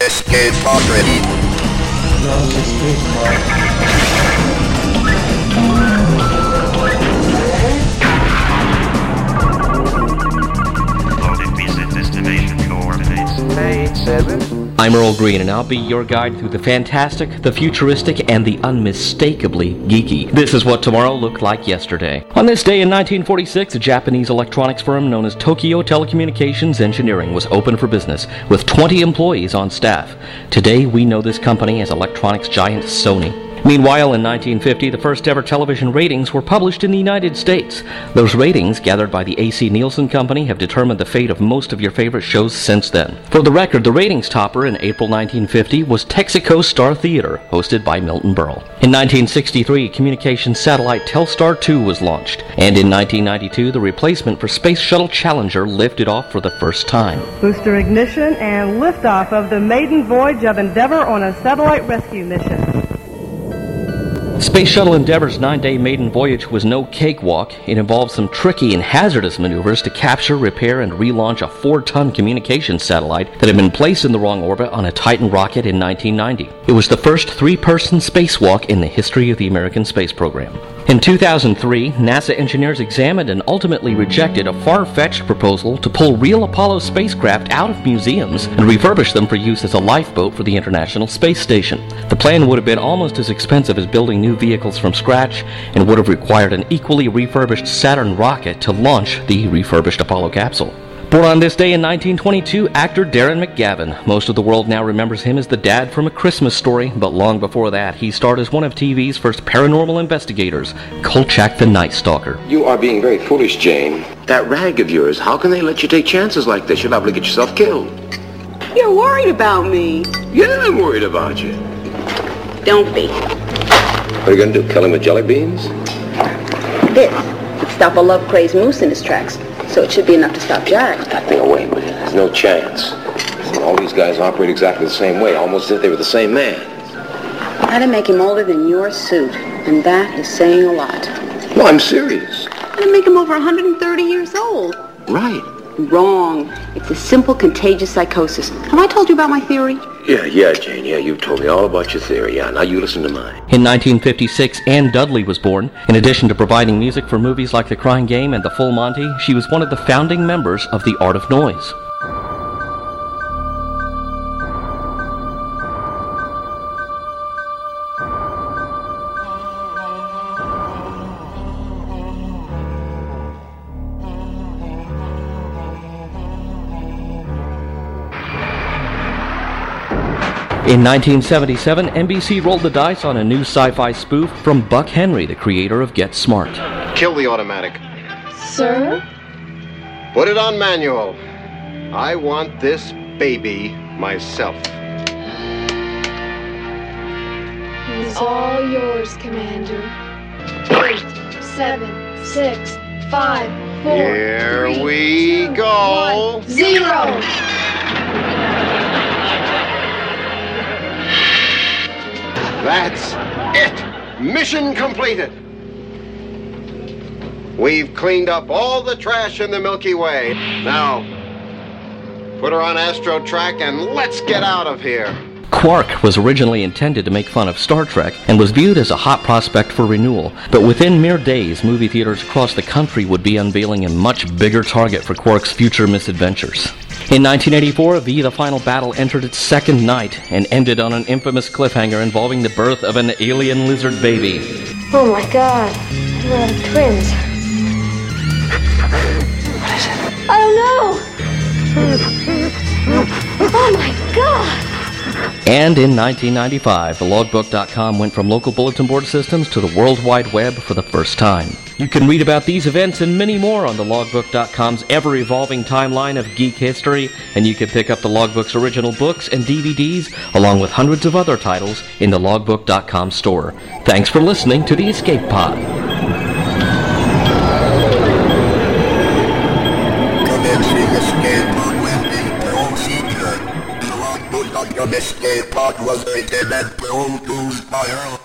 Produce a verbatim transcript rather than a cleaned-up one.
Escape pod ready. Launch escape pod. I'm Earl Green, and I'll be your guide through the fantastic, the futuristic, and the unmistakably geeky. This is what tomorrow looked like yesterday. On this day in nineteen forty-six, a Japanese electronics firm known as Tokyo Telecommunications Engineering was open for business, with twenty employees on staff. Today, we know this company as electronics giant Sony. Meanwhile, in nineteen fifty, the first ever television ratings were published in the United States. Those ratings, gathered by the A C Nielsen Company, have determined the fate of most of your favorite shows since then. For the record, the ratings topper in April nineteen fifty was Texaco Star Theater, hosted by Milton Berle. In nineteen sixty-three, communications satellite Telstar two was launched, and in nineteen ninety-two, the replacement for Space Shuttle Challenger lifted off for the first time. Booster ignition and liftoff of the maiden voyage of Endeavour on a satellite rescue mission. Space Shuttle Endeavour's nine-day maiden voyage was no cakewalk. It involved some tricky and hazardous maneuvers to capture, repair, and relaunch a four-ton communications satellite that had been placed in the wrong orbit on a Titan rocket in nineteen ninety. It was the first three-person spacewalk in the history of the American space program. In two thousand three, NASA engineers examined and ultimately rejected a far-fetched proposal to pull real Apollo spacecraft out of museums and refurbish them for use as a lifeboat for the International Space Station. The plan would have been almost as expensive as building new vehicles from scratch and would have required an equally refurbished Saturn rocket to launch the refurbished Apollo capsule. Born on this day in nineteen twenty-two, actor Darren McGavin. Most of the world now remembers him as the dad from A Christmas Story, but long before that, he starred as one of T V's first paranormal investigators, Kolchak the Night Stalker. You are being very foolish, Jane. That rag of yours, how can they let you take chances like this? You're liable to get yourself killed. You're worried about me. Yeah, I'm worried about you. Don't be. What are you going to do, kill him with jelly beans? This would stop a love-crazed moose in his tracks, so it should be enough to stop Jack. Put that thing away, will you? There's no chance. All these guys operate exactly the same way, almost as if they were the same man. How to make him older than your suit, and that is saying a lot. No, I'm serious. How to make him over one hundred thirty years old. Right. Wrong. It's a simple contagious psychosis. Have I told you about my theory? Yeah, yeah, Jane, yeah, you've told me all about your theory. Yeah, now you listen to mine. In nineteen fifty-six, Ann Dudley was born. In addition to providing music for movies like The Crying Game and The Full Monty, she was one of the founding members of The Art of Noise. In nineteen seventy-seven, N B C rolled the dice on a new sci-fi spoof from Buck Henry, the creator of Get Smart. Kill the automatic. Sir? Put it on manual. I want this baby myself. It's all yours, Commander. Eight, seven, six, five, four, Here three, we two, go. one, zero. That's it. Mission completed. We've cleaned up all the trash in the Milky Way. Now, put her on Astro Track and let's get out of here. Quark was originally intended to make fun of Star Trek and was viewed as a hot prospect for renewal, but within mere days, movie theaters across the country would be unveiling a much bigger target for Quark's future misadventures. In nineteen eighty-four, V, The Final Battle entered its second night and ended on an infamous cliffhanger involving the birth of an alien lizard baby. Oh my god. We're out of twins. What is it? I don't know. Oh my god. And in nineteen ninety-five, the logbook dot com went from local bulletin board systems to the World Wide Web for the first time. You can read about these events and many more on the logbook dot com's ever-evolving timeline of geek history, and you can pick up the Logbook's original books and D V Ds, along with hundreds of other titles, in the logbook dot com store. Thanks for listening to the Escape Pod. Commencing escape pod landing procedure. The logbook dot com escape pod was written and produced by Earl